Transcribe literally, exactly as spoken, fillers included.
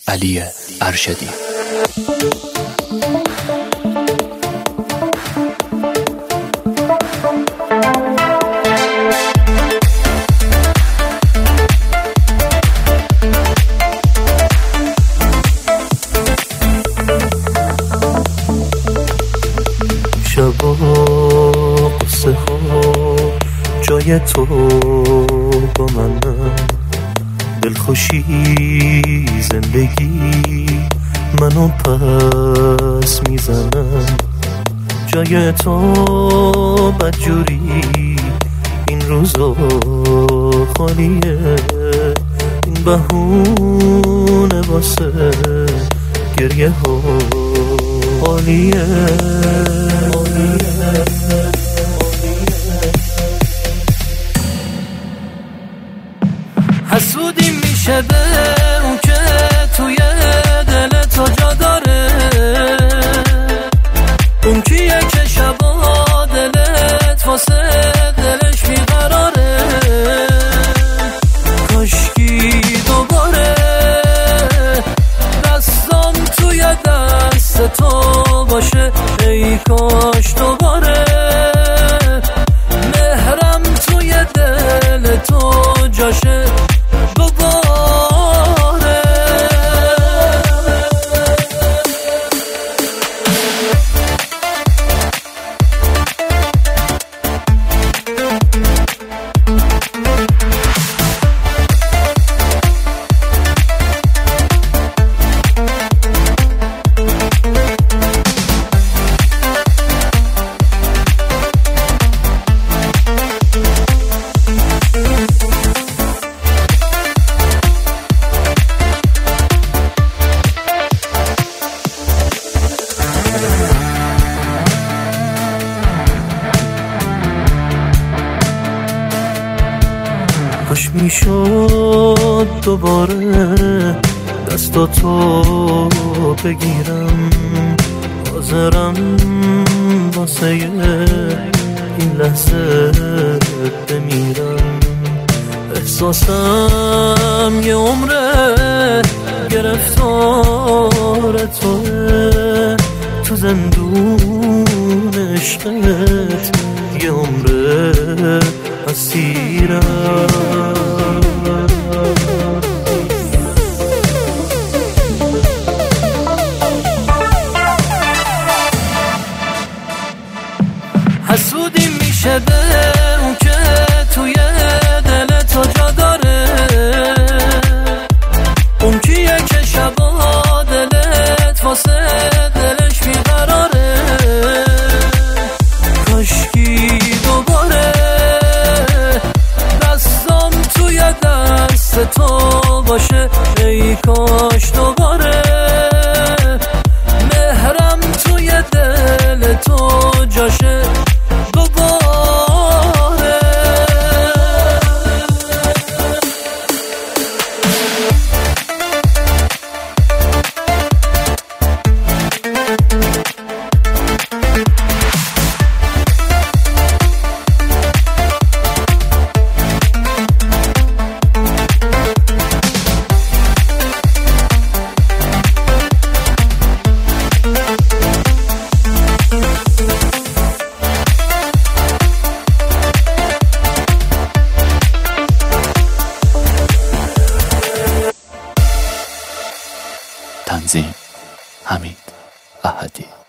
علی ارشدی. شبا قصه ها جای تو با منم، دلخوشی زندگی منو پس میزنم. جای تو بدجوری این روزا خالیه، این بهونه واسه گریه ها خالیه. حسودی میشه به اون که توی دل تو جا داره، اون کیه که شبا دلت واسه دلش بیقراره. کاشکی دوباره دستم توی دست تو باشه، ای کاش دوباره مهرم توی دل تو جاشه. کاش میشد دوباره دستاتو بگیرم، حاضرم واسه این لحظه بمیرم. احساسم یه عمره گرفتار توه، تو زندون عشقت یه عمره اسیرم. حسودی میشه به اون که توی دل تو جا داره، اون کیه که شبا دلت واسه دلش بیقراره. کاشکی دوباره دستم توی دست تو باشه، ای کاش دوباره مهرم توی دل تو جاشه. تنظیم حمید احدی.